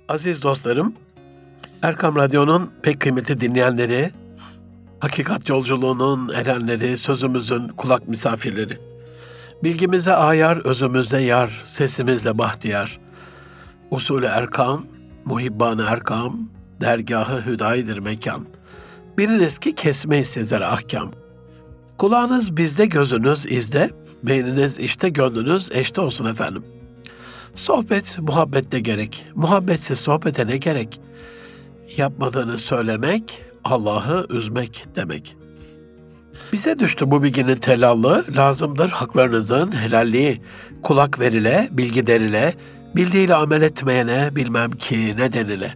Aziz dostlarım, Erkam Radyo'nun pek kıymetli dinleyenleri, hakikat yolculuğunun erenleri, sözümüzün kulak misafirleri. Bilgimize ayar, özümüze yar, sesimizle bahtiyar. Usulü Erkam, muhibban-ı Erkam, dergâh-ı hüdayidir mekan. Biliniz ki kesmeyiz sizlere ahkam. Kulağınız bizde, gözünüz izde, beyniniz işte, gönlünüz eşte olsun efendim. Sohbet, muhabbette gerek. Muhabbetsiz sohbete ne gerek? Yapmadığını söylemek, Allah'ı üzmek demek. Bize düştü bu bilginin telallığı, lazımdır haklarınızın helalliği. Kulak verile, bilgi derile, bildiğiyle amel etmeyene bilmem ki ne denile.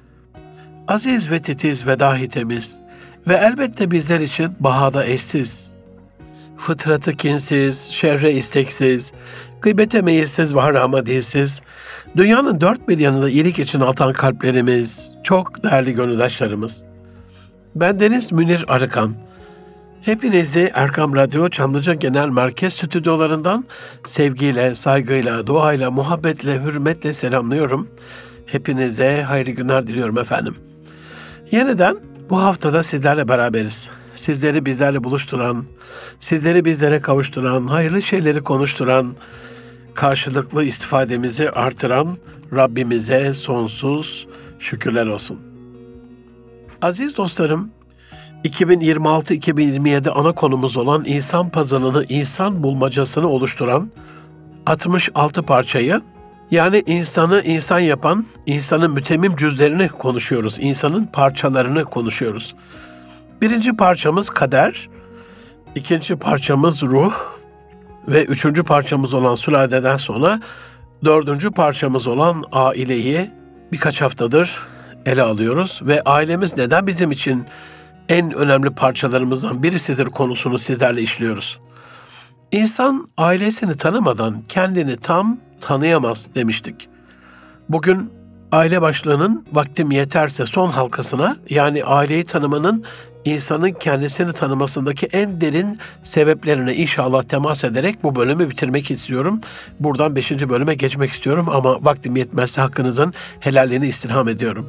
Aziz ve titiz ve dahi temiz ve elbette bizler için bahada eşsiz. Fıtratı kinsiz, şerre isteksiz, gıybete meyilsiz ve harama dilsiz, dünyanın dört bir yanında iyilik için atan kalplerimiz, çok değerli gönüldaşlarımız. Bendeniz Münir Arıkan. Hepinizi Erkam Radyo Çamlıca Genel Merkez stüdyolarından sevgiyle, saygıyla, duayla, muhabbetle, hürmetle selamlıyorum. Hepinize hayırlı günler diliyorum efendim. Yeniden bu haftada sizlerle beraberiz. Sizleri bizlerle buluşturan, sizleri bizlere kavuşturan, hayırlı şeyleri konuşturan, karşılıklı istifademizi artıran Rabbimize sonsuz şükürler olsun. Aziz dostlarım, 2026-2027 ana konumuz olan insan puzzle'ını, insan bulmacasını oluşturan 66 parçayı, yani insanı insan yapan, insanın mütemmim cüzlerini konuşuyoruz, insanın parçalarını konuşuyoruz. Birinci parçamız kader, ikinci parçamız ruh ve üçüncü parçamız olan sülaleden sonra dördüncü parçamız olan aileyi birkaç haftadır ele alıyoruz ve ailemiz neden bizim için en önemli parçalarımızdan birisidir konusunu sizlerle işliyoruz. İnsan ailesini tanımadan kendini tam tanıyamaz demiştik. Bugün aile başlığının vaktim yeterse son halkasına, yani aileyi tanımanın insanın kendisini tanımasındaki en derin sebeplerine inşallah temas ederek bu bölümü bitirmek istiyorum. Buradan 5. bölüme geçmek istiyorum ama vaktim yetmezse hakkınızın helalliğini istirham ediyorum.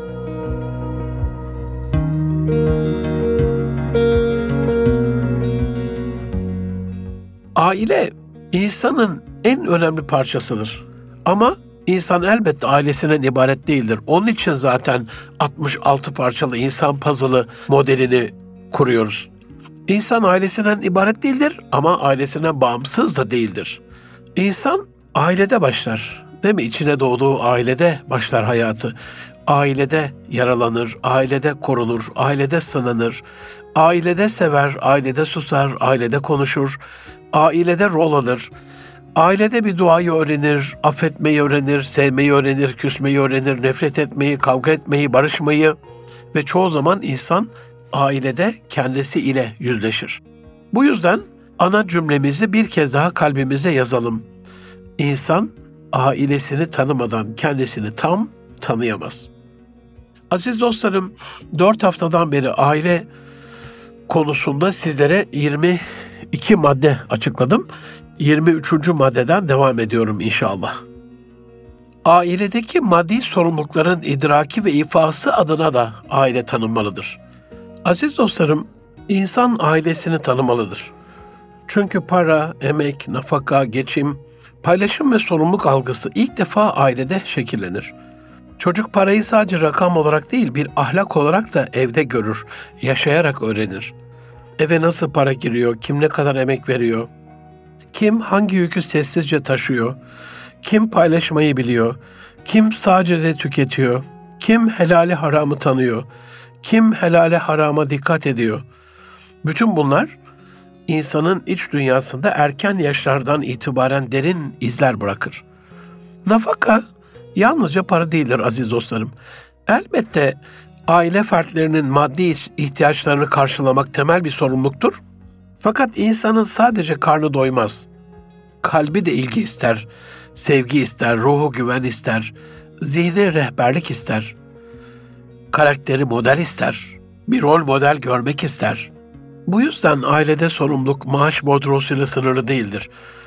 Aile insanın en önemli parçasıdır. Ama İnsan elbette ailesinden ibaret değildir. Onun için zaten 66 parçalı insan puzzle'ı modelini kuruyoruz. İnsan ailesinden ibaret değildir ama ailesinden bağımsız da değildir. İnsan ailede başlar. Değil mi? İçine doğduğu ailede başlar hayatı. Ailede yaralanır, ailede korunur, ailede sınanır, ailede sever, ailede susar, ailede konuşur, ailede rol alır. Ailede bir duayı öğrenir, affetmeyi öğrenir, sevmeyi öğrenir, küsmeyi öğrenir, nefret etmeyi, kavga etmeyi, barışmayı ve çoğu zaman insan ailede kendisi ile yüzleşir. Bu yüzden ana cümlemizi bir kez daha kalbimize yazalım. İnsan ailesini tanımadan kendisini tam tanıyamaz. Aziz dostlarım, 4 haftadan beri aile konusunda sizlere 22 madde açıkladım. 23. maddeden devam ediyorum inşallah. Ailedeki maddi sorumlulukların idraki ve ifası adına da aile tanınmalıdır. Aziz dostlarım, insan ailesini tanımalıdır. Çünkü para, emek, nafaka, geçim, paylaşım ve sorumluluk algısı ilk defa ailede şekillenir. Çocuk parayı sadece rakam olarak değil, bir ahlak olarak da evde görür, yaşayarak öğrenir. Eve nasıl para giriyor, kim ne kadar emek veriyor, kim hangi yükü sessizce taşıyor, kim paylaşmayı biliyor, kim sadece tüketiyor, kim helali haramı tanıyor, kim helale harama dikkat ediyor. Bütün bunlar insanın iç dünyasında erken yaşlardan itibaren derin izler bırakır. Nafaka yalnızca para değildir aziz dostlarım. Elbette aile fertlerinin maddi ihtiyaçlarını karşılamak temel bir sorumluluktur. Fakat insanın sadece karnı doymaz. Kalbi de ilgi ister, sevgi ister, ruhu güven ister, zihni rehberlik ister, karakteri model ister, bir rol model görmek ister. Bu yüzden ailede sorumluluk maaş bordrosuyla sınırlı değildir.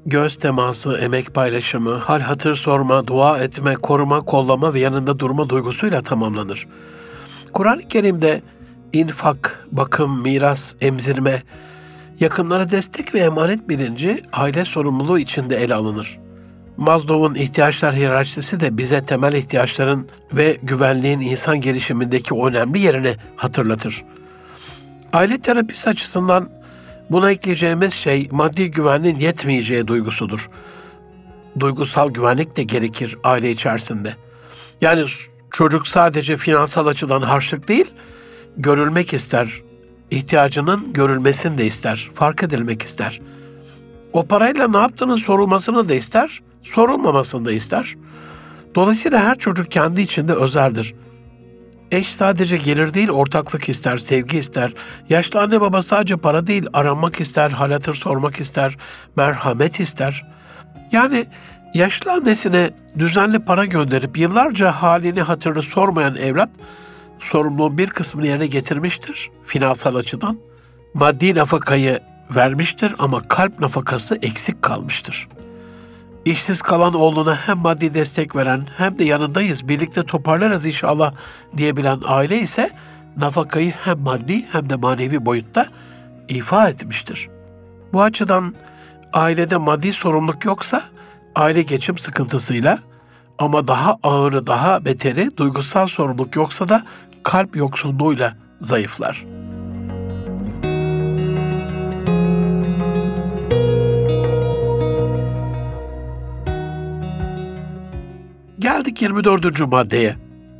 göz teması, emek paylaşımı, hal hatır sorma, dua etme, koruma, kollama ve yanında durma duygusuyla tamamlanır. Kur'an-ı Kerim'de infak, bakım, miras, emzirme, yakınlara destek ve emanet bilinci aile sorumluluğu içinde ele alınır. Maslow'un ihtiyaçlar hiyerarşisi de bize temel ihtiyaçların ve güvenliğin insan gelişimindeki önemli yerini hatırlatır. Aile terapisi açısından buna ekleyeceğimiz şey maddi güvenliğin yetmeyeceği duygusudur. Duygusal güvenlik de gerekir aile içerisinde. Yani çocuk sadece finansal açıdan harçlık değil, görülmek ister, ihtiyacının görülmesini de ister, fark edilmek ister. O parayla ne yaptığının sorulmasını da ister, sorulmamasını da ister. Dolayısıyla her çocuk kendi içinde özeldir. Eş sadece gelir değil, ortaklık ister, sevgi ister. Yaşlı anne baba sadece para değil, aranmak ister, hal hatır sormak ister, merhamet ister. Yani yaşlı annesine düzenli para gönderip yıllarca halini hatırını sormayan evlat, sorumluluğun bir kısmını yerine getirmiştir finansal açıdan. Maddi nafakayı vermiştir ama kalp nafakası eksik kalmıştır. İşsiz kalan oğluna hem maddi destek veren hem de yanındayız, birlikte toparlarız inşallah diyebilen aile ise nafakayı hem maddi hem de manevi boyutta ifa etmiştir. Bu açıdan ailede maddi sorumluluk yoksa aile geçim sıkıntısıyla, ama daha ağırı, daha beteri duygusal sorumluluk yoksa da kalp yoksunluğuyla zayıflar. Geldik 24. maddeye.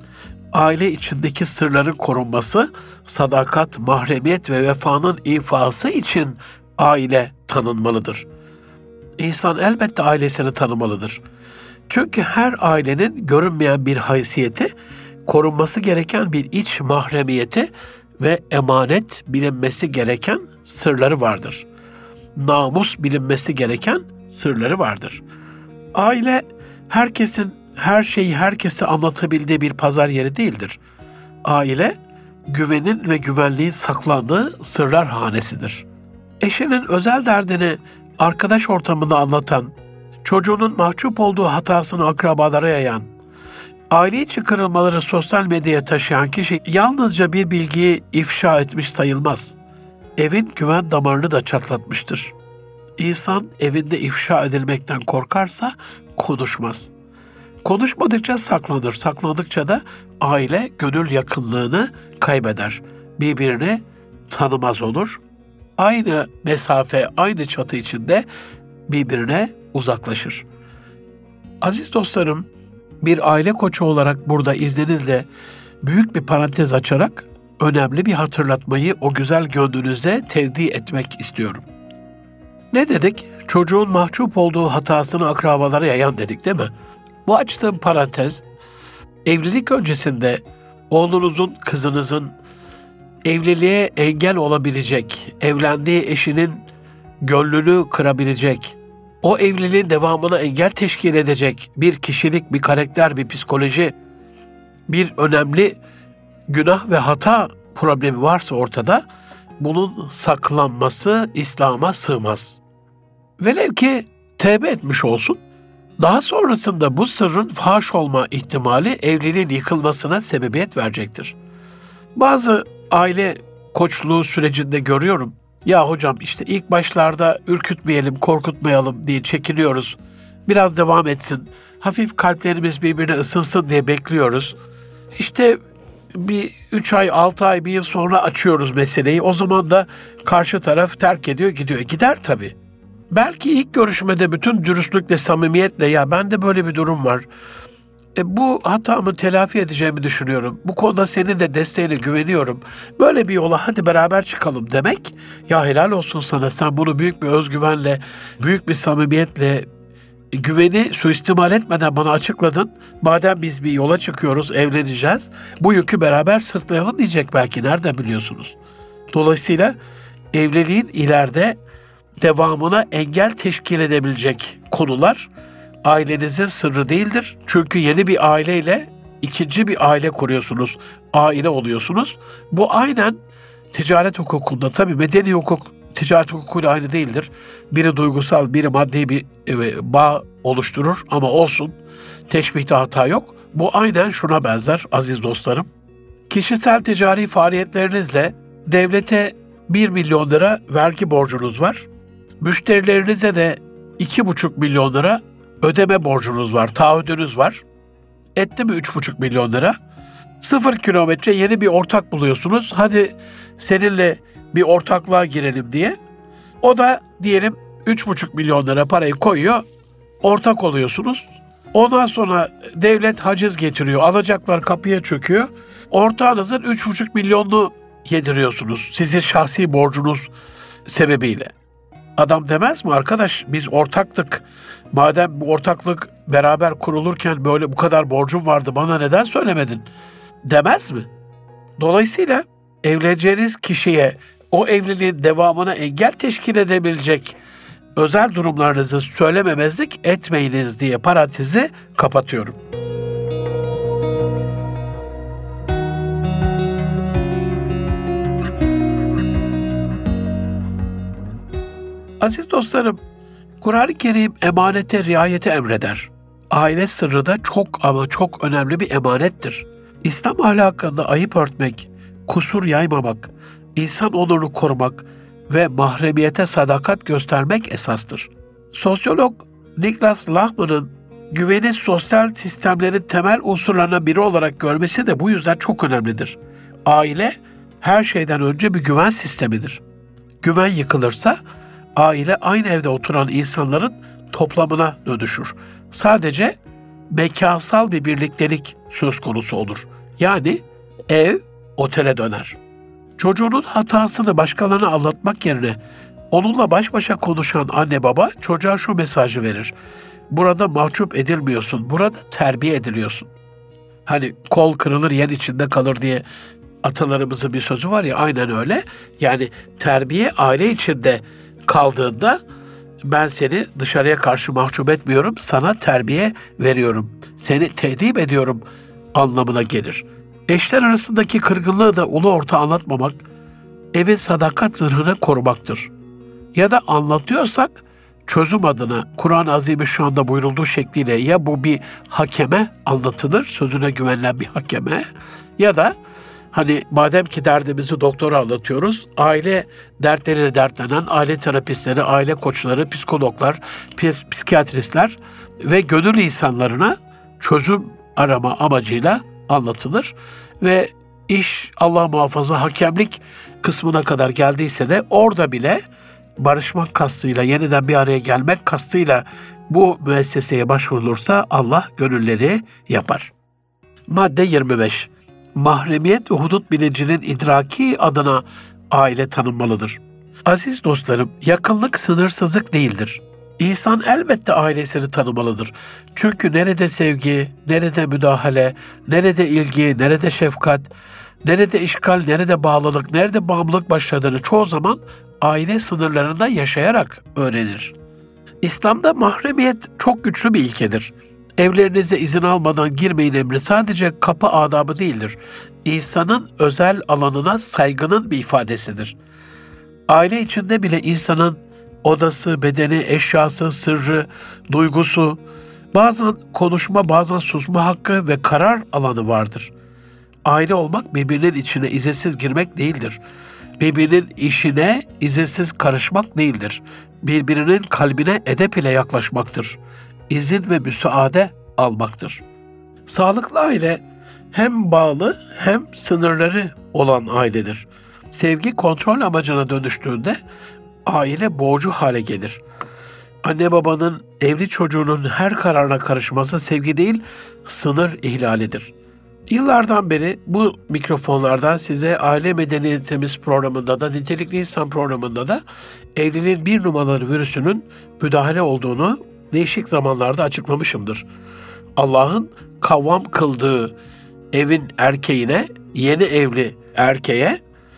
Aile içindeki sırların korunması, sadakat, mahremiyet ve vefanın ifası için aile tanınmalıdır. İnsan elbette ailesini tanımalıdır. Çünkü her ailenin görünmeyen bir haysiyeti, korunması gereken bir iç mahremiyeti ve emanet bilinmesi gereken sırları vardır. Namus bilinmesi gereken sırları vardır. Aile herkesin her şeyi herkese anlatabildiği bir pazar yeri değildir. Aile, güvenin ve güvenliğin saklandığı sırlar hanesidir. Eşinin özel derdini arkadaş ortamında anlatan, çocuğunun mahcup olduğu hatasını akrabalara yayan, aile içi kırılmaları sosyal medyaya taşıyan kişi yalnızca bir bilgiyi ifşa etmiş sayılmaz. Evin güven damarını da çatlatmıştır. İnsan evinde ifşa edilmekten korkarsa konuşmaz. Konuşmadıkça saklanır, saklandıkça da aile gönül yakınlığını kaybeder. Birbirini tanımaz olur. Aynı mesafe, aynı çatı içinde birbirine uzaklaşır. Aziz dostlarım, bir aile koçu olarak burada izninizle büyük bir parantez açarak önemli bir hatırlatmayı o güzel gönlünüze tevdi etmek istiyorum. Ne dedik? Çocuğun mahcup olduğu hatasını akrabalara yayan dedik, değil mi? Bu açtığım parantez, evlilik öncesinde oğlunuzun, kızınızın evliliğe engel olabilecek, evlendiği eşinin gönlünü kırabilecek, o evliliğin devamına engel teşkil edecek bir kişilik, bir karakter, bir psikoloji, bir önemli günah ve hata problemi varsa ortada, bunun saklanması İslam'a sığmaz. Velev ki tevbe etmiş olsun, daha sonrasında bu sırrın faş olma ihtimali evliliğin yıkılmasına sebebiyet verecektir. Bazı aile koçluğu sürecinde görüyorum. Ya hocam işte ilk başlarda ürkütmeyelim, korkutmayalım diye çekiniyoruz. Biraz devam etsin. Hafif kalplerimiz birbirine ısınsın diye bekliyoruz. İşte bir 3 ay, 6 ay, 1 yıl sonra açıyoruz meseleyi. O zaman da karşı taraf terk ediyor, gidiyor. Gider tabii. Belki ilk görüşmede bütün dürüstlükle, samimiyetle ya bende böyle bir durum var. Bu hatamı telafi edeceğimi düşünüyorum. Bu konuda senin de desteğine güveniyorum. Böyle bir yola hadi beraber çıkalım demek. Ya helal olsun sana, sen bunu büyük bir özgüvenle, büyük bir samimiyetle, güveni suistimal etmeden bana açıkladın. Madem biz bir yola çıkıyoruz, evleneceğiz, bu yükü beraber sırtlayalım diyecek belki, nereden biliyorsunuz? Dolayısıyla evliliğin ileride devamına engel teşkil edebilecek konular ailenizin sırrı değildir. Çünkü yeni bir aileyle ikinci bir aile kuruyorsunuz, aile oluyorsunuz. Bu aynen ticaret hukukunda, tabii medeni hukuk ticaret hukukuyla aynı değildir. Biri duygusal, biri maddi bir bağ oluşturur ama olsun. Teşbihte hata yok. Bu aynen şuna benzer aziz dostlarım. Kişisel ticari faaliyetlerinizle devlete 1 milyon lira vergi borcunuz var. Müşterilerinize de 2,5 milyon lira ödeme borcunuz var, taahhüdünüz var. Etti mi 3,5 milyon lira? 0 kilometre yeni bir ortak buluyorsunuz. Hadi seninle bir ortaklığa girelim diye. O da diyelim 3,5 milyon lira parayı koyuyor. Ortak oluyorsunuz. Ondan sonra devlet haciz getiriyor. Alacaklar kapıya çöküyor. Ortağınızın 3,5 milyonunu yediriyorsunuz. Sizin şahsi borcunuz sebebiyle. Adam demez mi arkadaş biz ortaktık. Madem bu ortaklık beraber kurulurken böyle bu kadar borcum vardı bana neden söylemedin? Demez mi? Dolayısıyla evleneceğiniz kişiye o evliliğin devamına engel teşkil edebilecek özel durumlarınızı söylememezlik etmeyiniz diye parantezi kapatıyorum. Aziz dostlarım, Kur'an-ı Kerim emanete riayeti emreder. Aile sırrı da çok ama çok önemli bir emanettir. İslam ahlakında ayıp örtmek, kusur yaymamak, insan onurunu korumak ve mahremiyete sadakat göstermek esastır. Sosyolog Niklas Luhmann'ın güveni sosyal sistemlerin temel unsurlarından biri olarak görmesi de bu yüzden çok önemlidir. Aile her şeyden önce bir güven sistemidir. Güven yıkılırsa aile aynı evde oturan insanların toplamına dönüşür. Sadece mekansal bir birliktelik söz konusu olur. Yani ev otele döner. Çocuğunun hatasını başkalarına anlatmak yerine onunla baş başa konuşan anne baba çocuğa şu mesajı verir. Burada mahcup edilmiyorsun, burada terbiye ediliyorsun. Hani kol kırılır yen içinde kalır diye atalarımızın bir sözü var ya aynen öyle. Yani terbiye aile içinde kaldığında ben seni dışarıya karşı mahcup etmiyorum, sana terbiye veriyorum, seni tehdit ediyorum anlamına gelir. Eşler arasındaki kırgınlığı da ulu orta anlatmamak, evin sadakat zırhını korumaktır. Ya da anlatıyorsak çözüm adına Kur'an-ı Azimüşşan'da buyurulduğu şekliyle ya bu bir hakeme anlatılır, sözüne güvenilen bir hakeme ya da hani madem ki derdimizi doktora anlatıyoruz, aile dertleriyle dertlenen aile terapistleri, aile koçları, psikologlar, psikiyatristler ve gönül insanlarına çözüm arama amacıyla anlatılır. Ve iş Allah muhafaza hakemlik kısmına kadar geldiyse de orada bile barışmak kastıyla, yeniden bir araya gelmek kastıyla bu müesseseye başvurulursa Allah gönülleri yapar. Madde 25. Mahremiyet ve hudut bilincinin idraki adına aile tanınmalıdır. Aziz dostlarım, yakınlık sınırsızlık değildir. İnsan elbette ailesini tanımalıdır. Çünkü nerede sevgi, nerede müdahale, nerede ilgi, nerede şefkat, nerede işgal, nerede bağlılık, nerede bağımlılık başladığını çoğu zaman aile sınırlarında yaşayarak öğrenir. İslam'da mahremiyet çok güçlü bir ilkedir. Evlerinize izin almadan girmeyin emri sadece kapı adabı değildir. İnsanın özel alanına saygının bir ifadesidir. Aile içinde bile insanın odası, bedeni, eşyası, sırrı, duygusu, bazen konuşma, bazen susma hakkı ve karar alanı vardır. Aile olmak birbirinin içine izinsiz girmek değildir. Birbirinin işine izinsiz karışmak değildir. Birbirinin kalbine edep ile yaklaşmaktır. İzin ve müsaade almaktır. Sağlıklı aile hem bağlı hem sınırları olan ailedir. Sevgi kontrol amacına dönüştüğünde aile boğucu hale gelir. Anne babanın evli çocuğunun her kararına karışması sevgi değil, sınır ihlalidir. Yıllardan beri bu mikrofonlardan size Aile Medeniyetimiz programında da, Nitelikli İnsan programında da evliliğin bir numaralı virüsünün müdahale olduğunu değişik zamanlarda açıklamışımdır. Allah'ın kavvam kıldığı evin erkeğine, yeni evli erkeğe,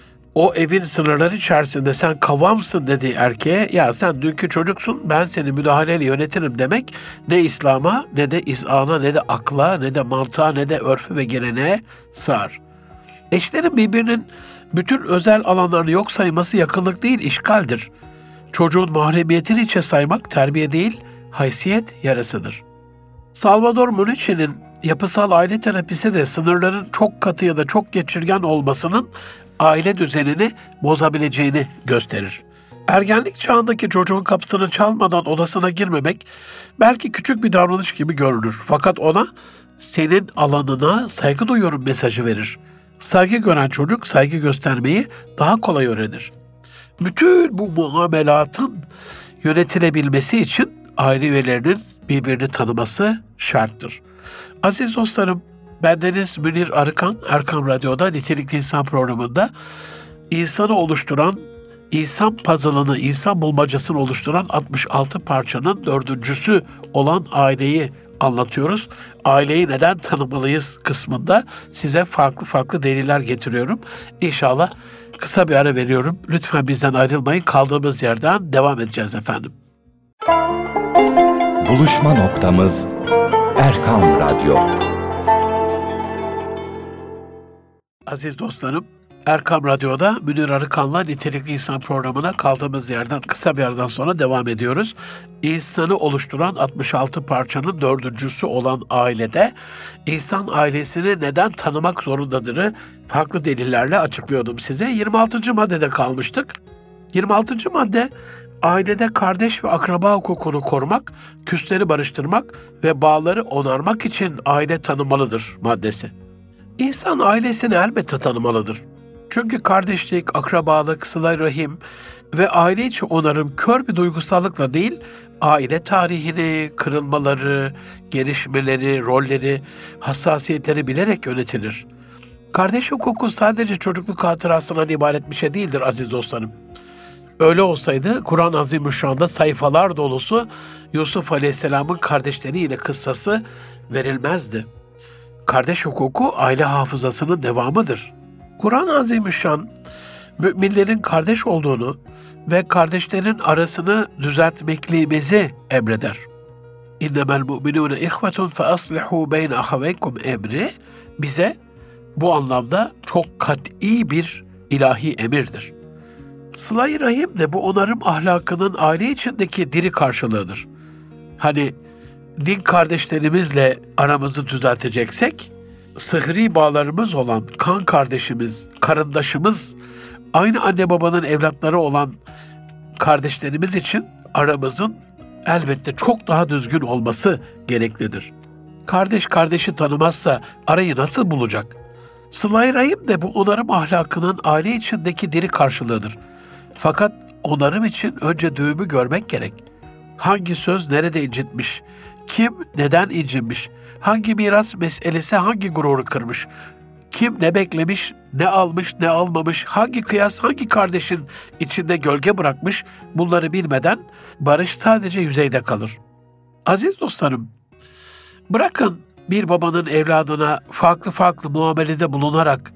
o evin sınırları içerisinde sen kavamsın dediği erkeğe, ya sen dünkü çocuksun, ben seni müdahaleyle yönetirim demek ne İslam'a, ne de izana, ne de akla, ne de mantığa, ne de örfü ve geleneğe sığar. Eşlerin birbirinin bütün özel alanlarını yok sayması yakınlık değil, işgaldir. Çocuğun mahremiyetini içe saymak terbiye değil, haysiyet yarasıdır. Salvador Munichi'nin yapısal aile terapisi de sınırların çok katı ya da çok geçirgen olmasının aile düzenini bozabileceğini gösterir. Ergenlik çağındaki çocuğun kapısını çalmadan odasına girmemek belki küçük bir davranış gibi görünür. Fakat ona senin alanına saygı duyuyorum mesajı verir. Saygı gören çocuk saygı göstermeyi daha kolay öğrenir. Bütün bu muamelatın yönetilebilmesi için aile üyelerinin birbirini tanıması şarttır. Aziz dostlarım, bendeniz Münir Arıkan, Erkam Radyo'da Nitelikli İnsan programında insanı oluşturan, insan puzzle'ını, insan bulmacasını oluşturan 66 parçanın dördüncüsü olan aileyi anlatıyoruz. Aileyi neden tanımalıyız kısmında size farklı farklı deliller getiriyorum. İnşallah kısa bir ara veriyorum. Lütfen bizden ayrılmayın. Kaldığımız yerden devam edeceğiz efendim. Buluşma noktamız Erkam Radyo. Aziz dostlarım, Erkam Radyo'da Münir Arıkan'la Nitelikli İnsan programına kaldığımız yerden kısa bir aradan sonra devam ediyoruz. İnsanı oluşturan 66 parçanın dördüncüsü olan ailede insan ailesini neden tanımak zorundadır'ı farklı delillerle açıklıyordum size. 26. maddede kalmıştık. 26. madde ailede kardeş ve akraba hukukunu korumak, küsleri barıştırmak ve bağları onarmak için aile tanımalıdır maddesi. İnsan ailesini elbette tanımalıdır. Çünkü kardeşlik, akrabalık, sıla-i rahim ve aile içi onarım kör bir duygusallıkla değil, aile tarihini, kırılmaları, gelişmeleri, rolleri, hassasiyetleri bilerek yönetilir. Kardeş hukuku sadece çocukluk hatırasından ibaret bir şey değildir aziz dostlarım. Öyle olsaydı Kur'an-ı Azimüşşan'da sayfalar dolusu Yusuf Aleyhisselam'ın kardeşleriyle kıssası verilmezdi. Kardeş hukuku aile hafızasının devamıdır. Kur'an-ı Azimüşşan, müminlerin kardeş olduğunu ve kardeşlerin arasını düzeltmekliğimizi emreder. İnnemel mu'minûne ihvetun fe aslihû beyne ahaveykum emri bize bu anlamda çok kat'i bir ilahi emirdir. Sıla-i Rahim de bu onarım ahlakının aile içindeki diri karşılığıdır. Hani din kardeşlerimizle aramızı düzelteceksek, sıhri bağlarımız olan kan kardeşimiz, karındaşımız, aynı anne babanın evlatları olan kardeşlerimiz için aramızın elbette çok daha düzgün olması gereklidir. Kardeş kardeşi tanımazsa arayı nasıl bulacak? Sıla-i Rahim de bu onarım ahlakının aile içindeki diri karşılığıdır. Fakat onarım için önce düğümü görmek gerek. Hangi söz nerede incitmiş? Kim neden incinmiş? Hangi miras meselesi hangi gururu kırmış? Kim ne beklemiş, ne almış, ne almamış? Hangi kıyas hangi kardeşin içinde gölge bırakmış? Bunları bilmeden barış sadece yüzeyde kalır. Aziz dostlarım, bırakın bir babanın evladına farklı farklı muamelede bulunarak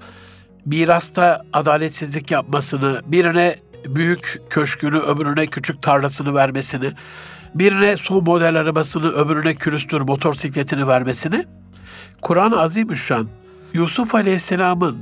mirasta adaletsizlik yapmasını, birine büyük köşkünü, öbürüne küçük tarlasını vermesini, birine son model arabasını, öbürüne külüstür motosikletini vermesini, Kur'an-ı Azimüşşan, Yusuf Aleyhisselam'ın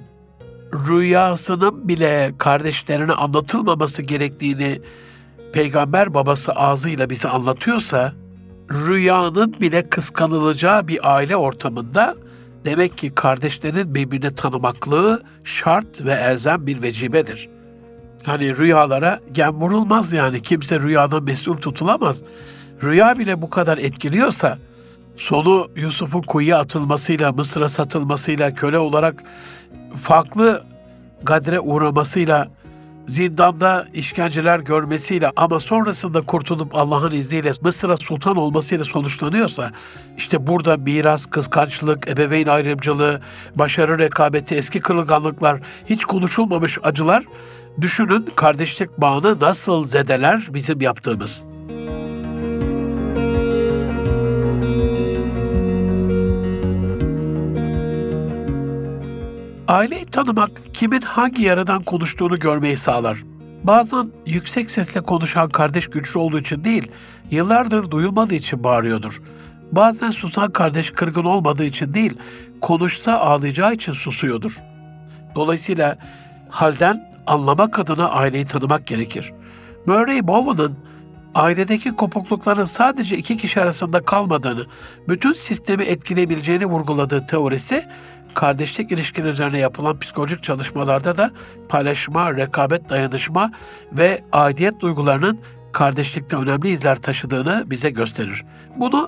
rüyasının bile kardeşlerine anlatılmaması gerektiğini peygamber babası ağzıyla bize anlatıyorsa, rüyanın bile kıskanılacağı bir aile ortamında demek ki kardeşlerin birbirini tanımaklığı şart ve elzem bir vecibedir. Hani rüyalara gem vurulmaz yani. Kimse rüyadan mesul tutulamaz. Rüya bile bu kadar etkiliyorsa, sonu Yusuf'un kuyuya atılmasıyla, Mısır'a satılmasıyla, köle olarak farklı gadre uğramasıyla, zindanda işkenceler görmesiyle ama sonrasında kurtulup Allah'ın izniyle Mısır'a sultan olmasıyla sonuçlanıyorsa, işte burada miras, kıskançlık, ebeveyn ayrımcılığı, başarı rekabeti, eski kırılganlıklar, hiç konuşulmamış acılar, düşünün kardeşlik bağını nasıl zedeler bizim yaptığımız. Aileyi tanımak kimin hangi yaradan konuştuğunu görmeyi sağlar. Bazen yüksek sesle konuşan kardeş güçlü olduğu için değil, yıllardır duyulmadığı için bağırıyordur. Bazen susan kardeş kırgın olmadığı için değil, konuşsa ağlayacağı için susuyordur. Dolayısıyla halden anlamak adına aileyi tanımak gerekir. Murray Bowen'ın ailedeki kopuklukların sadece iki kişi arasında kalmadığını, bütün sistemi etkileyebileceğini vurguladığı teorisi, kardeşlik ilişkileri üzerine yapılan psikolojik çalışmalarda da paylaşma, rekabet, dayanışma ve aidiyet duygularının kardeşlikte önemli izler taşıdığını bize gösterir. Bunu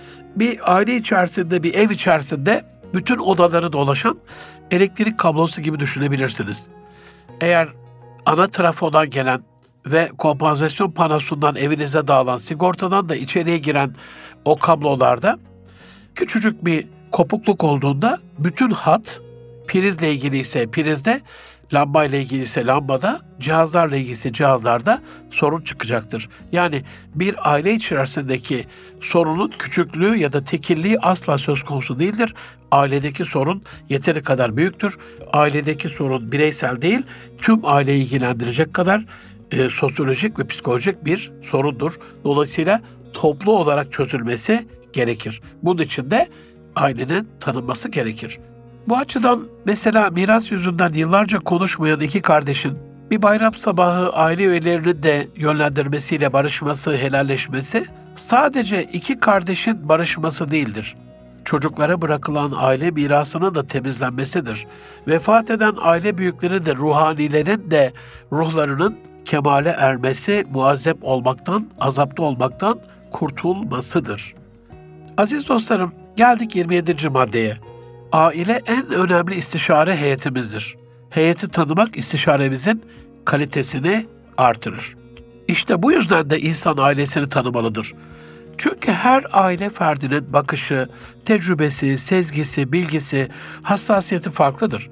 bir aile içerisinde, bir ev içerisinde bütün odaları dolaşan elektrik kablosu gibi düşünebilirsiniz. Eğer ana trafodan gelen ve kompansasyon panosundan evinize dağılan, sigortadan da içeriye giren o kablolarda küçücük bir kopukluk olduğunda bütün hat, prizle ilgili ise prizde, lambayla ilgili ise lambada, cihazlarla ilgili ise cihazlarda sorun çıkacaktır. Yani bir aile içerisindeki sorunun küçüklüğü ya da tekilliği asla söz konusu değildir. Ailedeki sorun yeteri kadar büyüktür. Ailedeki sorun bireysel değil, tüm aileyi ilgilendirecek kadar sosyolojik ve psikolojik bir sorundur. Dolayısıyla toplu olarak çözülmesi gerekir. Bunun için de ailenin tanınması gerekir. Bu açıdan mesela miras yüzünden yıllarca konuşmayan iki kardeşin bir bayram sabahı aile üyelerinin de yönlendirmesiyle barışması, helalleşmesi sadece iki kardeşin barışması değildir. Çocuklara bırakılan aile mirasının da temizlenmesidir. Vefat eden aile büyükleri de ruhanilerin de ruhlarının kemale ermesi, muazzep olmaktan, azapta olmaktan kurtulmasıdır. Aziz dostlarım, geldik 27. maddeye. Aile en önemli istişare heyetimizdir. Heyeti tanımak istişaremizin kalitesini artırır. İşte bu yüzden de insan ailesini tanımalıdır. Çünkü her aile ferdinin bakışı, tecrübesi, sezgisi, bilgisi, hassasiyeti farklıdır.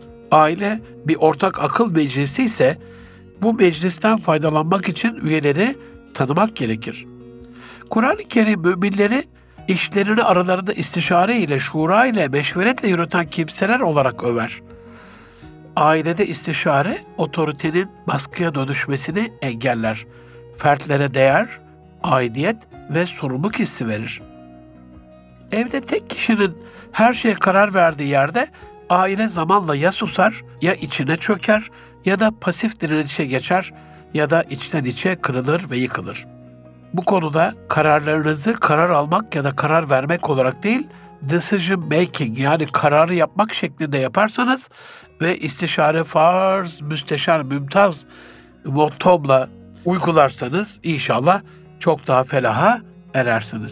Aile bir ortak akıl meclisi ise bu meclisten faydalanmak için üyeleri tanımak gerekir. Kur'an-ı Kerim müminleri işlerini aralarında istişare ile, şura ile, meşveretle yürüten kimseler olarak över. Ailede istişare, otoritenin baskıya dönüşmesini engeller. Fertlere değer, aidiyet ve sorumluluk hissi verir. Evde tek kişinin her şeye karar verdiği yerde aile zamanla ya susar, ya içine çöker, ya da pasif direnişe geçer, ya da içten içe kırılır ve yıkılır. Bu konuda kararlarınızı karar almak ya da karar vermek olarak değil, decision making yani kararı yapmak şeklinde yaparsanız ve istişare farz, müsteşar, mümtaz mottomla uygularsanız inşallah çok daha felaha erersiniz.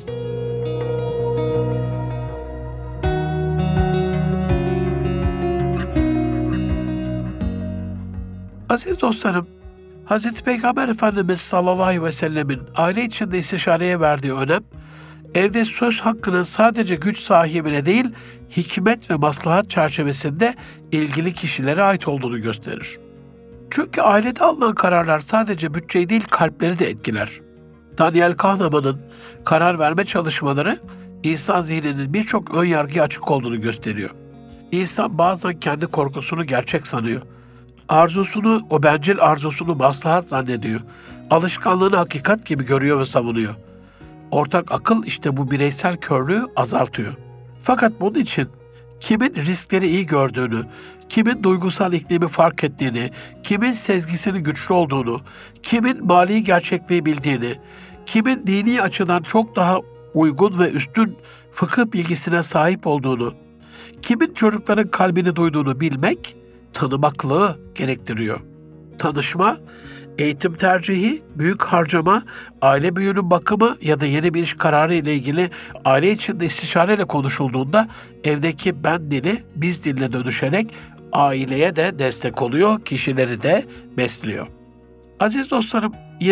Aziz dostlarım, Hz. Peygamber Efendimiz sallallahu aleyhi ve sellemin aile içinde istişareye verdiği önem, evde söz hakkının sadece güç sahibine değil, hikmet ve maslahat çerçevesinde ilgili kişilere ait olduğunu gösterir. Çünkü ailede alınan kararlar sadece bütçeyi değil, kalpleri de etkiler. Daniel Kahneman'ın karar verme çalışmaları, insan zihninin birçok ön yargıya açık olduğunu gösteriyor. İnsan bazen kendi korkusunu gerçek sanıyor. Arzusunu, o bencil arzusunu maslahat zannediyor. Alışkanlığını hakikat gibi görüyor ve savunuyor. Ortak akıl işte bu bireysel körlüğü azaltıyor. Fakat bunun için kimin riskleri iyi gördüğünü, kimin duygusal iklimi fark ettiğini, kimin sezgisinin güçlü olduğunu, kimin mali gerçekliği bildiğini, kimin dini açıdan çok daha uygun ve üstün fıkıh bilgisine sahip olduğunu, kimin çocukların kalbini duyduğunu bilmek, tanımaklığı gerektiriyor. Tanışma, eğitim tercihi, büyük harcama, aile büyüğünün bakımı ya da yeni bir iş kararı ile ilgili aile içinde istişareyle konuşulduğunda evdeki ben dili biz diline dönüşerek aileye de destek oluyor, kişileri de besliyor. Aziz dostlarım,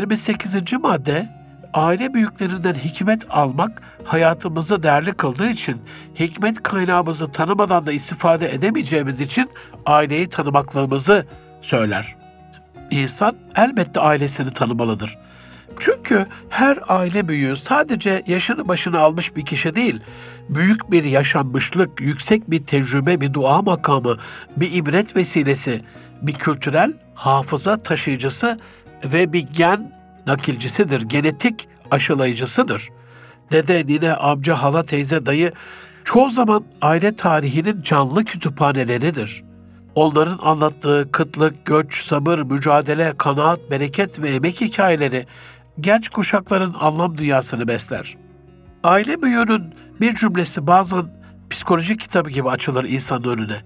28. madde, aile büyüklerinden hikmet almak hayatımızı değerli kıldığı için, hikmet kaynağımızı tanımadan da istifade edemeyeceğimiz için aileyi tanımaklığımızı söyler. İnsan elbette ailesini tanımalıdır. Çünkü her aile büyüğü sadece yaşını başına almış bir kişi değil, büyük bir yaşanmışlık, yüksek bir tecrübe, bir dua makamı, bir ibret vesilesi, bir kültürel hafıza taşıyıcısı ve bir gen nakilcisidir, genetik aşılayıcısıdır. Dede, nine, amca, hala, teyze, dayı çoğu zaman aile tarihinin canlı kütüphaneleridir. Onların anlattığı kıtlık, göç, sabır, mücadele, kanaat, bereket ve emek hikayeleri genç kuşakların anlam dünyasını besler. Aile büyüğünün bir cümlesi bazen psikoloji kitabı gibi açılır insanın önüne.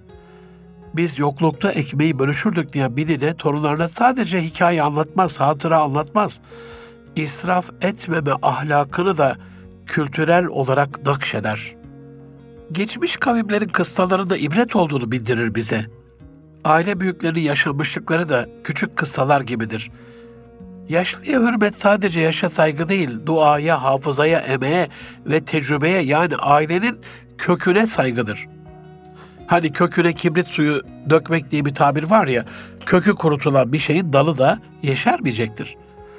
Biz yoklukta ekmeği bölüşürdük diyen birine torunlarına sadece hikaye anlatmaz, hatıra anlatmaz. İsraf etmeme ahlakını da kültürel olarak nakşeder. Geçmiş kavimlerin kıssalarında ibret olduğunu bildirir bize. Aile büyüklerinin yaşamışlıkları da küçük kıssalar gibidir. Yaşlıya hürmet sadece yaşa saygı değil, duaya, hafızaya, emeğe ve tecrübeye, yani ailenin köküne saygıdır. Hani köküne kibrit suyu dökmek diye bir tabir var ya, kökü kurutulan bir şeyin dalı da yeşermeyecektir.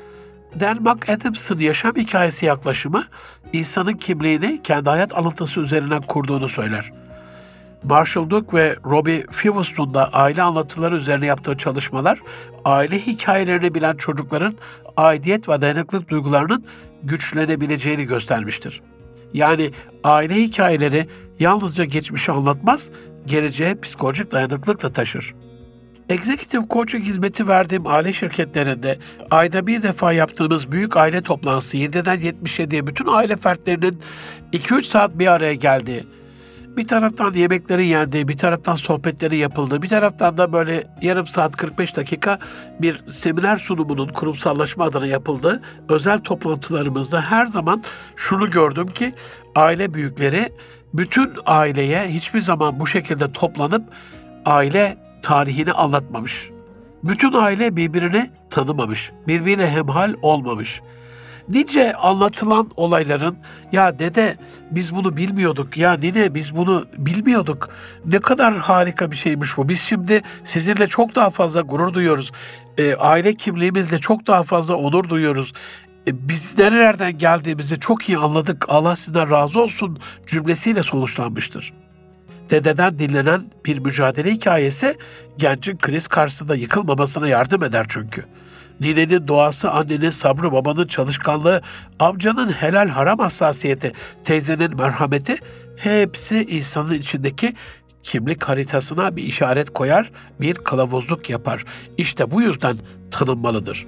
Dan McAdams'ın yaşam hikayesi yaklaşımı, insanın kimliğini kendi hayat alıntısı üzerinden kurduğunu söyler. Marshall Duke ve Robbie Fivus'un da aile anlatıları üzerine yaptığı çalışmalar, aile hikayelerini bilen çocukların aidiyet ve dayanıklılık duygularının güçlenebileceğini göstermiştir. Yani aile hikayeleri yalnızca geçmişi anlatmaz, geleceğe psikolojik dayanıklılık da taşır. Executive Coaching hizmeti verdiğim aile şirketlerinde ayda bir defa yaptığımız büyük aile toplantısı 7'den 77'ye bütün aile fertlerinin 2-3 saat bir araya geldiği, bir taraftan yemeklerin yendiği, bir taraftan sohbetlerin yapıldığı, bir taraftan da böyle yarım saat 45 dakika bir seminer sunumunun kurumsallaşma adına yapıldığı özel toplantılarımızda her zaman şunu gördüm ki aile büyükleri bütün aileye hiçbir zaman bu şekilde toplanıp aile tarihini anlatmamış. Bütün aile birbirini tanımamış, birbirine hemhal olmamış. Nice anlatılan olayların, ya dede biz bunu bilmiyorduk, ya nine biz bunu bilmiyorduk, ne kadar harika bir şeymiş bu, biz şimdi sizinle çok daha fazla gurur duyuyoruz, aile kimliğimizle çok daha fazla onur duyuyoruz, biz nerelerden geldiğimizi çok iyi anladık, Allah sizden razı olsun cümlesiyle sonuçlanmıştır. Dededen dinlenen bir mücadele hikayesi gencin kriz karşısında yıkılmamasına yardım eder çünkü. Ninenin duası, annenin sabrı, babanın çalışkanlığı, amcanın helal haram hassasiyeti, teyzenin merhameti hepsi insanın içindeki kimlik haritasına bir işaret koyar, bir kılavuzluk yapar. İşte bu yüzden tanınmalıdır.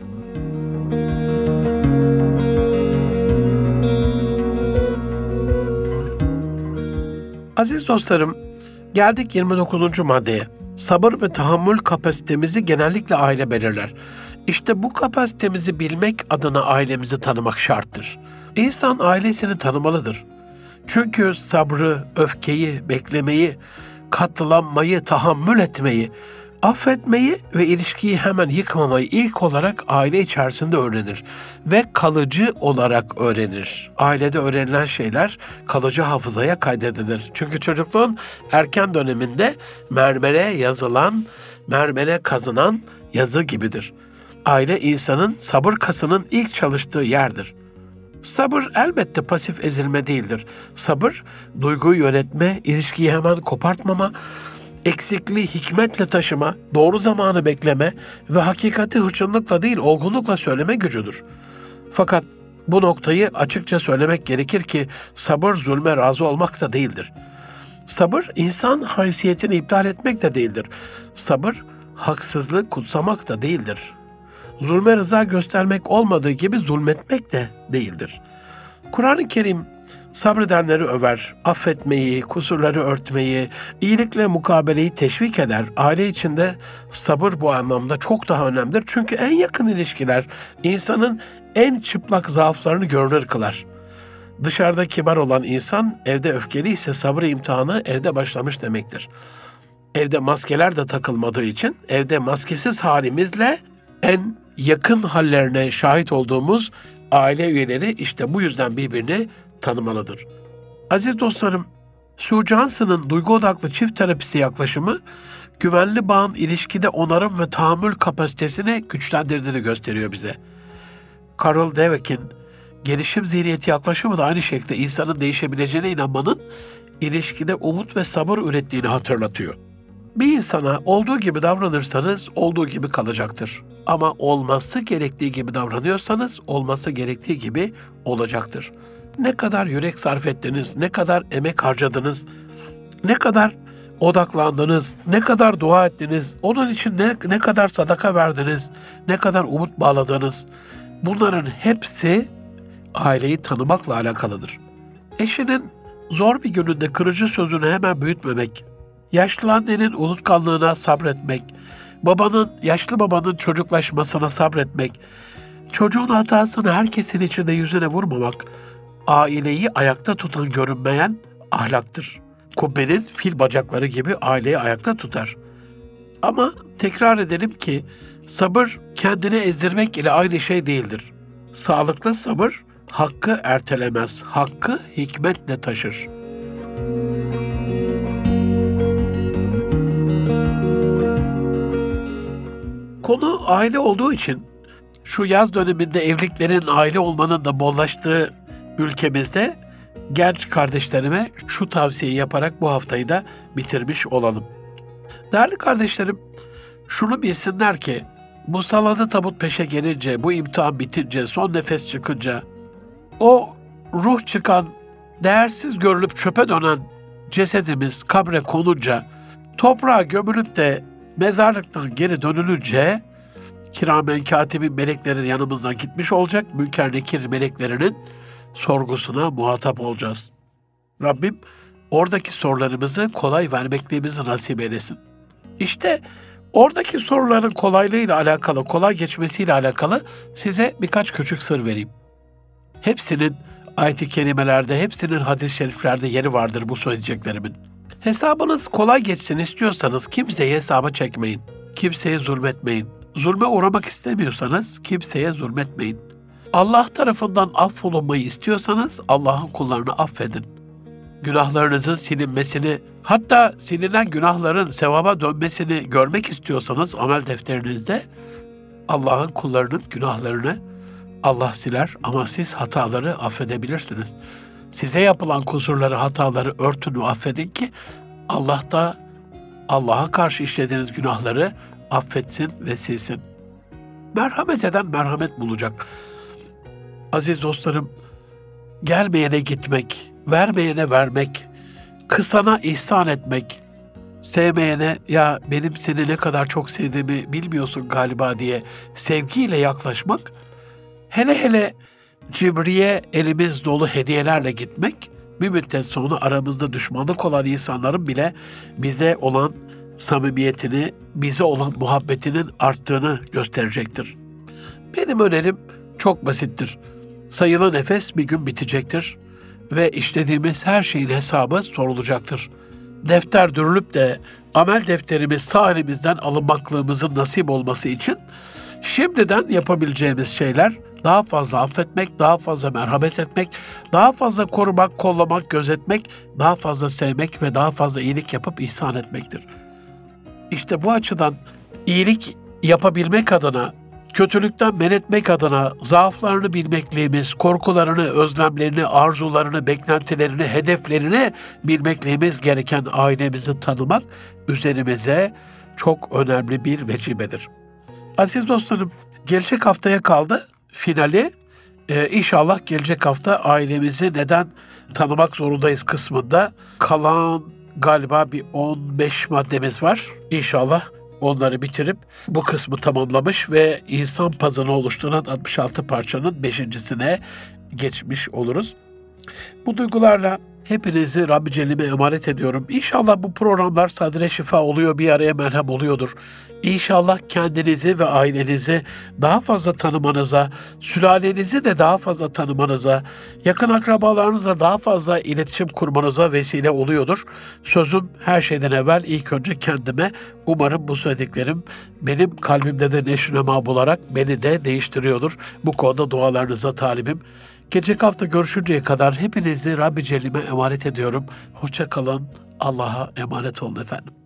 Aziz dostlarım, geldik 29. maddeye. Sabır ve tahammül kapasitemizi genellikle aile belirler. İşte bu kapasitemizi bilmek adına ailemizi tanımak şarttır. İnsan ailesini tanımalıdır. Çünkü sabrı, öfkeyi, beklemeyi, katlanmayı, tahammül etmeyi, affetmeyi ve ilişkiyi hemen yıkmamayı ilk olarak aile içerisinde öğrenir ve kalıcı olarak öğrenir. Ailede öğrenilen şeyler kalıcı hafızaya kaydedilir. Çünkü çocukluğun erken döneminde mermere yazılan, mermere kazınan yazı gibidir. Aile insanın sabır kasının ilk çalıştığı yerdir. Sabır elbette pasif ezilme değildir. Sabır, duyguyu yönetme, ilişkiyi hemen kopartmama, eksikliği hikmetle taşıma, doğru zamanı bekleme ve hakikati hırçınlıkla değil olgunlukla söyleme gücüdür. Fakat bu noktayı açıkça söylemek gerekir ki sabır zulme razı olmak da değildir. Sabır insan haysiyetini iptal etmek de değildir. Sabır haksızlığı kutsamak da değildir. Zulme rıza göstermek olmadığı gibi zulmetmek de değildir. Kur'an-ı Kerim sabredenleri över, affetmeyi, kusurları örtmeyi, iyilikle mukabeleyi teşvik eder. Aile içinde sabır bu anlamda çok daha önemlidir. Çünkü en yakın ilişkiler insanın en çıplak zaaflarını görünür kılar. Dışarıda kibar olan insan evde öfkeli ise sabır imtihanı evde başlamış demektir. Evde maskeler de takılmadığı için evde maskesiz halimizle en yakın hallerine şahit olduğumuz aile üyeleri işte bu yüzden birbirini tanımalıdır. Aziz dostlarım, Sue Johnson'ın duygu odaklı çift terapisi yaklaşımı, güvenli bağın ilişkide onarım ve tahammül kapasitesini güçlendirdiğini gösteriyor bize. Carol Dweck'in gelişim zihniyeti yaklaşımı da aynı şekilde insanın değişebileceğine inanmanın ilişkide umut ve sabır ürettiğini hatırlatıyor. Bir insana olduğu gibi davranırsanız olduğu gibi kalacaktır. Ama olması gerektiği gibi davranıyorsanız olması gerektiği gibi olacaktır. Ne kadar yürek sarf ettiniz, ne kadar emek harcadınız, ne kadar odaklandınız, ne kadar dua ettiniz, onun için ne kadar sadaka verdiniz, ne kadar umut bağladınız. Bunların hepsi aileyi tanımakla alakalıdır. Eşinin zor bir gününde kırıcı sözünü hemen büyütmemek, yaşlı annenin unutkanlığına sabretmek, yaşlı babanın çocuklaşmasına sabretmek, çocuğun hatasını herkesin içinde yüzüne vurmamak, aileyi ayakta tutan görünmeyen ahlaktır. Kubbenin fil bacakları gibi aileyi ayakta tutar. Ama tekrar edelim ki sabır kendini ezdirmek ile aynı şey değildir. Sağlıklı sabır hakkı ertelemez, hakkı hikmetle taşır. Konu aile olduğu için şu yaz döneminde evliliklerin aile olmanın da bollaştığı ülkemizde genç kardeşlerime şu tavsiyeyi yaparak bu haftayı da bitirmiş olalım. Değerli kardeşlerim, şunu bilsinler ki bu saladı tabut peşe gelince, bu imtihan bitince, son nefes çıkınca, o ruh çıkan, değersiz görülüp çöpe dönen cesedimiz kabre konunca, toprağa gömülüp de mezarlıktan geri dönülünce, kiramen katibin melekleri yanımızdan gitmiş olacak, münker nekir meleklerinin sorgusuna muhatap olacağız. Rabbim oradaki sorularımızı kolay vermekliğimizi nasip eylesin. İşte oradaki soruların kolaylığıyla alakalı, kolay geçmesiyle alakalı size birkaç küçük sır vereyim. Hepsinin ayet-i kerimelerde, hepsinin hadis-i şeriflerde yeri vardır bu söyleyeceklerimin. Hesabınız kolay geçsin istiyorsanız kimseye hesaba çekmeyin. Kimseye zulmetmeyin. Zulme uğramak istemiyorsanız kimseye zulmetmeyin. Allah tarafından affolunmayı istiyorsanız Allah'ın kullarını affedin. Günahlarınızın silinmesini, hatta silinen günahların sevaba dönmesini görmek istiyorsanız amel defterinizde Allah'ın kullarının günahlarını Allah siler ama siz hataları affedebilirsiniz. Size yapılan kusurları, hataları örtün ve affedin ki Allah da Allah'a karşı işlediğiniz günahları affetsin ve silsin. Merhamet eden merhamet bulacak. Aziz dostlarım, gelmeyene gitmek, vermeyene vermek, kısana ihsan etmek, sevmeyene ya benim seni ne kadar çok sevdiğimi bilmiyorsun galiba diye sevgiyle yaklaşmak, hele hele cibriye elimiz dolu hediyelerle gitmek, bir müddet sonra aramızda düşmanlık olan insanların bile bize olan samimiyetini, bize olan muhabbetinin arttığını gösterecektir. Benim önerim çok basittir. Sayılı nefes bir gün bitecektir ve işlediğimiz her şeyin hesabı sorulacaktır. Defter dürülüp de amel defterimiz sağ elimizden alınmaklığımızın nasip olması için şimdiden yapabileceğimiz şeyler daha fazla affetmek, daha fazla merhamet etmek, daha fazla korumak, kollamak, gözetmek, daha fazla sevmek ve daha fazla iyilik yapıp ihsan etmektir. İşte bu açıdan iyilik yapabilmek adına, kötülükten men etmek adına zaaflarını bilmekliğimiz, korkularını, özlemlerini, arzularını, beklentilerini, hedeflerini bilmekliğimiz gereken ailemizi tanımak üzerimize çok önemli bir vecibedir. Aziz dostlarım, gelecek haftaya kaldı finali. İnşallah gelecek hafta ailemizi neden tanımak zorundayız kısmında kalan galiba bir 15 maddemiz var. İnşallah onları bitirip bu kısmı tamamlamış ve insan puzzle'ını oluşturan 66 parçanın 5.sine geçmiş oluruz. Bu duygularla hepinizi Rabbi Celle'ime emanet ediyorum. İnşallah bu programlar sadre şifa oluyor, bir araya merhem oluyordur. İnşallah kendinizi ve ailenizi daha fazla tanımanıza, sülalenizi de daha fazla tanımanıza, yakın akrabalarınızla daha fazla iletişim kurmanıza vesile oluyordur. Sözüm her şeyden evvel ilk önce kendime. Umarım bu söylediklerim benim kalbimde de neşrünema bularak beni de değiştiriyordur. Bu konuda dualarınıza talibim. Gelecek hafta görüşünceye kadar hepinizi Rabbi Celle'ime emanet ediyorum. Hoşça kalın. Allah'a emanet olun efendim.